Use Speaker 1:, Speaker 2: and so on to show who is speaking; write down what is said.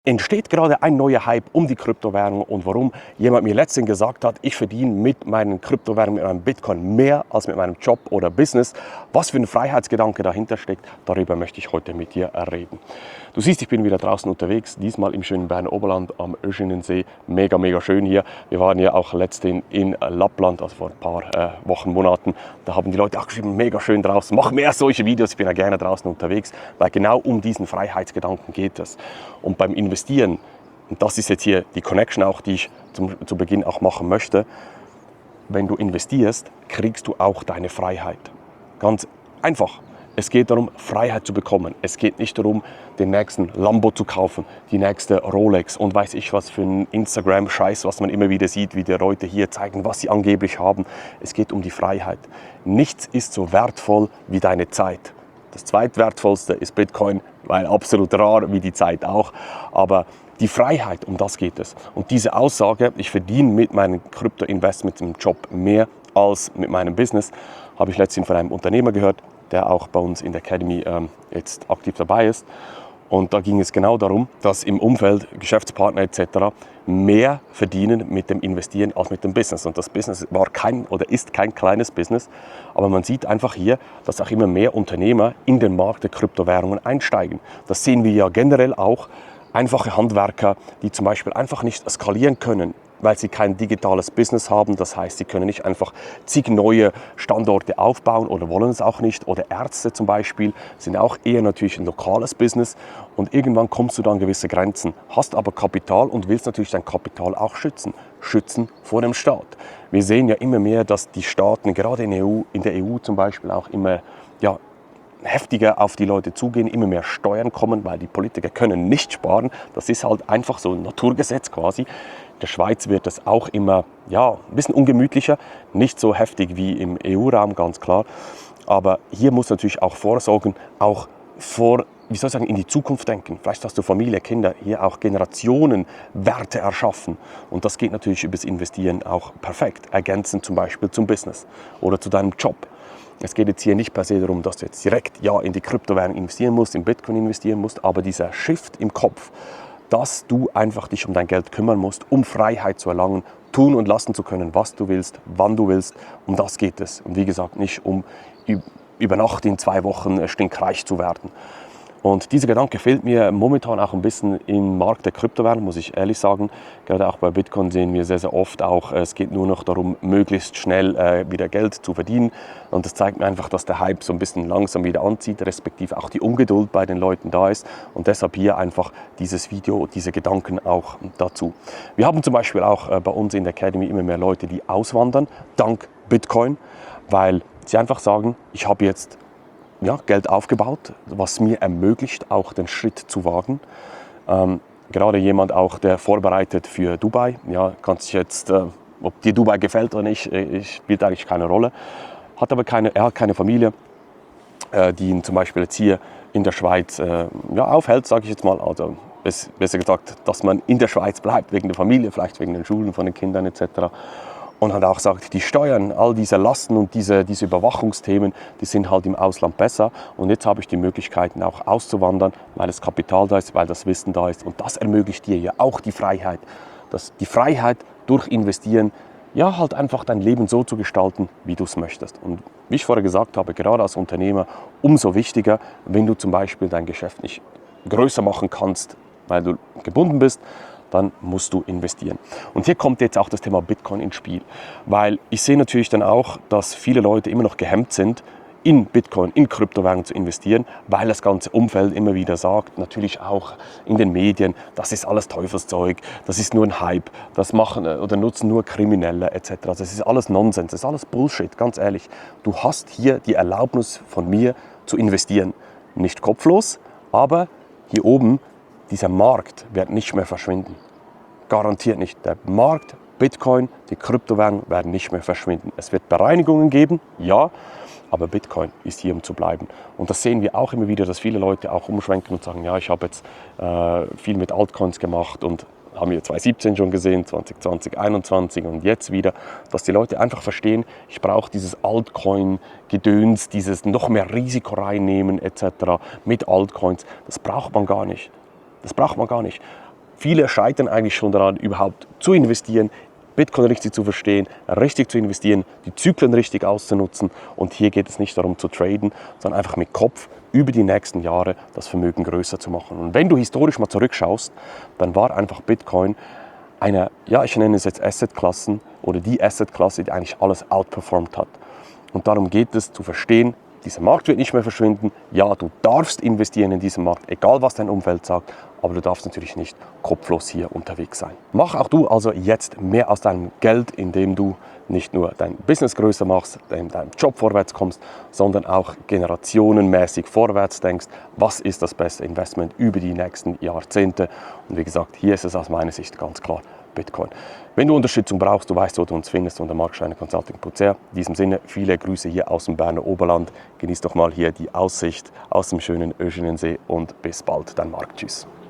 Speaker 1: Entsteht gerade ein neuer Hype um die Kryptowährung und warum jemand mir letztens gesagt hat, ich verdiene mit meinen Kryptowährungen, mit meinem Bitcoin mehr als mit meinem Job oder Business. Was für ein Freiheitsgedanke dahinter steckt, darüber möchte ich heute mit dir reden. Du siehst, ich bin wieder draußen unterwegs, diesmal im schönen Berner Oberland am Öschinensee. Mega, mega schön hier. Wir waren ja auch letztens in Lappland, also vor ein paar Wochen, Monaten. Da haben die Leute auch geschrieben, mega schön draußen, mach mehr solche Videos. Ich bin ja gerne draußen unterwegs, weil genau um diesen Freiheitsgedanken geht es. Und beim Investieren, und das ist jetzt hier die Connection auch, die ich zu Beginn auch machen möchte, wenn du investierst, kriegst du auch deine Freiheit. Ganz einfach. Es geht darum, Freiheit zu bekommen. Es geht nicht darum, den nächsten Lambo zu kaufen, die nächste Rolex und weiß ich was für ein Instagram-Scheiß, was man immer wieder sieht, wie die Leute hier zeigen, was sie angeblich haben. Es geht um die Freiheit. Nichts ist so wertvoll wie deine Zeit. Das zweitwertvollste ist Bitcoin, weil absolut rar, wie die Zeit auch. Aber die Freiheit, um das geht es. Und diese Aussage, ich verdiene mit meinen Krypto-Investments im Job mehr als mit meinem Business, habe ich letztens von einem Unternehmer gehört, der auch bei uns in der Academy jetzt aktiv dabei ist. Und da ging es genau darum, dass im Umfeld Geschäftspartner etc. mehr verdienen mit dem Investieren als mit dem Business. Und das Business war kein oder ist kein kleines Business, aber man sieht einfach hier, dass auch immer mehr Unternehmer in den Markt der Kryptowährungen einsteigen. Das sehen wir ja generell auch. Einfache Handwerker, die zum Beispiel einfach nicht skalieren können, weil sie kein digitales Business haben. Das heißt, sie können nicht einfach zig neue Standorte aufbauen oder wollen es auch nicht. Oder Ärzte zum Beispiel sind auch eher natürlich ein lokales Business. Und irgendwann kommst du dann an gewisse Grenzen, hast aber Kapital und willst natürlich dein Kapital auch schützen. Schützen vor dem Staat. Wir sehen ja immer mehr, dass die Staaten, gerade in der EU zum Beispiel, auch immer heftiger auf die Leute zugehen, immer mehr Steuern kommen, weil die Politiker können nicht sparen. Das ist halt einfach so ein Naturgesetz quasi. In der Schweiz wird das auch immer ein bisschen ungemütlicher, nicht so heftig wie im EU-Raum, ganz klar. Aber hier muss natürlich auch vorsorgen, auch in die Zukunft denken. Vielleicht hast du Familie, Kinder, hier auch Generationen Werte erschaffen. Und das geht natürlich über das Investieren auch perfekt. Ergänzend zum Beispiel zum Business oder zu deinem Job. Es geht jetzt hier nicht per se darum, dass du jetzt direkt in die Kryptowährung investieren musst, in Bitcoin investieren musst, aber dieser Shift im Kopf, dass du einfach dich um dein Geld kümmern musst, um Freiheit zu erlangen, tun und lassen zu können, was du willst, wann du willst, um das geht es. Und wie gesagt, nicht um über Nacht in 2 Wochen stinkreich zu werden. Und dieser Gedanke fehlt mir momentan auch ein bisschen im Markt der Kryptowährungen, muss ich ehrlich sagen. Gerade auch bei Bitcoin sehen wir sehr, sehr oft auch, es geht nur noch darum, möglichst schnell wieder Geld zu verdienen. Und das zeigt mir einfach, dass der Hype so ein bisschen langsam wieder anzieht, respektive auch die Ungeduld bei den Leuten da ist. Und deshalb hier einfach dieses Video, diese Gedanken auch dazu. Wir haben zum Beispiel auch bei uns in der Academy immer mehr Leute, die auswandern, dank Bitcoin, weil sie einfach sagen, ich habe jetzt Geld aufgebaut, was mir ermöglicht, auch den Schritt zu wagen. Gerade jemand auch, der vorbereitet für Dubai, kann sich jetzt, ob dir Dubai gefällt oder nicht, spielt eigentlich keine Rolle. Er hat keine Familie, die ihn zum Beispiel jetzt hier in der Schweiz aufhält, sage ich jetzt mal. Also besser gesagt, dass man in der Schweiz bleibt, wegen der Familie, vielleicht wegen den Schulen von den Kindern etc. Und hat auch gesagt, die Steuern, all diese Lasten und diese Überwachungsthemen, die sind halt im Ausland besser. Und jetzt habe ich die Möglichkeiten auch auszuwandern, weil das Kapital da ist, weil das Wissen da ist. Und das ermöglicht dir ja auch die Freiheit. Die Freiheit durch Investieren, halt einfach dein Leben so zu gestalten, wie du es möchtest. Und wie ich vorher gesagt habe, gerade als Unternehmer, umso wichtiger, wenn du zum Beispiel dein Geschäft nicht größer machen kannst, weil du gebunden bist, dann musst du investieren. Und hier kommt jetzt auch das Thema Bitcoin ins Spiel, weil ich sehe natürlich dann auch, dass viele Leute immer noch gehemmt sind, in Bitcoin, in Kryptowährungen zu investieren, weil das ganze Umfeld immer wieder sagt, natürlich auch in den Medien, das ist alles Teufelszeug, das ist nur ein Hype, das machen oder nutzen nur Kriminelle etc. Das ist alles Nonsens, das ist alles Bullshit, ganz ehrlich. Du hast hier die Erlaubnis von mir zu investieren. Nicht kopflos, aber hier oben, dieser Markt wird nicht mehr verschwinden. Garantiert nicht. Der Markt, Bitcoin, die Kryptowährungen werden nicht mehr verschwinden. Es wird Bereinigungen geben, ja, aber Bitcoin ist hier, um zu bleiben. Und das sehen wir auch immer wieder, dass viele Leute auch umschwenken und sagen, ich habe jetzt viel mit Altcoins gemacht und haben wir 2017 schon gesehen, 2020, 2021 und jetzt wieder, dass die Leute einfach verstehen, ich brauche dieses Altcoin-Gedöns, dieses noch mehr Risiko reinnehmen etc. mit Altcoins. Das braucht man gar nicht. Das braucht man gar nicht. Viele scheitern eigentlich schon daran, überhaupt zu investieren, Bitcoin richtig zu verstehen, richtig zu investieren, die Zyklen richtig auszunutzen. Und hier geht es nicht darum zu traden, sondern einfach mit Kopf über die nächsten Jahre das Vermögen größer zu machen. Und wenn du historisch mal zurückschaust, dann war einfach Bitcoin eine, ja, ich nenne es jetzt Assetklassen oder die Assetklasse, die eigentlich alles outperformed hat. Und darum geht es zu verstehen, dieser Markt wird nicht mehr verschwinden. Ja, du darfst investieren in diesen Markt, egal was dein Umfeld sagt, aber du darfst natürlich nicht kopflos hier unterwegs sein. Mach auch du also jetzt mehr aus deinem Geld, indem du nicht nur dein Business größer machst, in deinem Job vorwärts kommst, sondern auch generationenmäßig vorwärts denkst, was ist das beste Investment über die nächsten Jahrzehnte. Und wie gesagt, hier ist es aus meiner Sicht ganz klar Bitcoin. Wenn du Unterstützung brauchst, du weißt, wo du uns findest unter markschreinerconsulting.ch. In diesem Sinne, viele Grüße hier aus dem Berner Oberland. Genieß doch mal hier die Aussicht aus dem schönen Öschinensee und bis bald, dein Marc. Tschüss.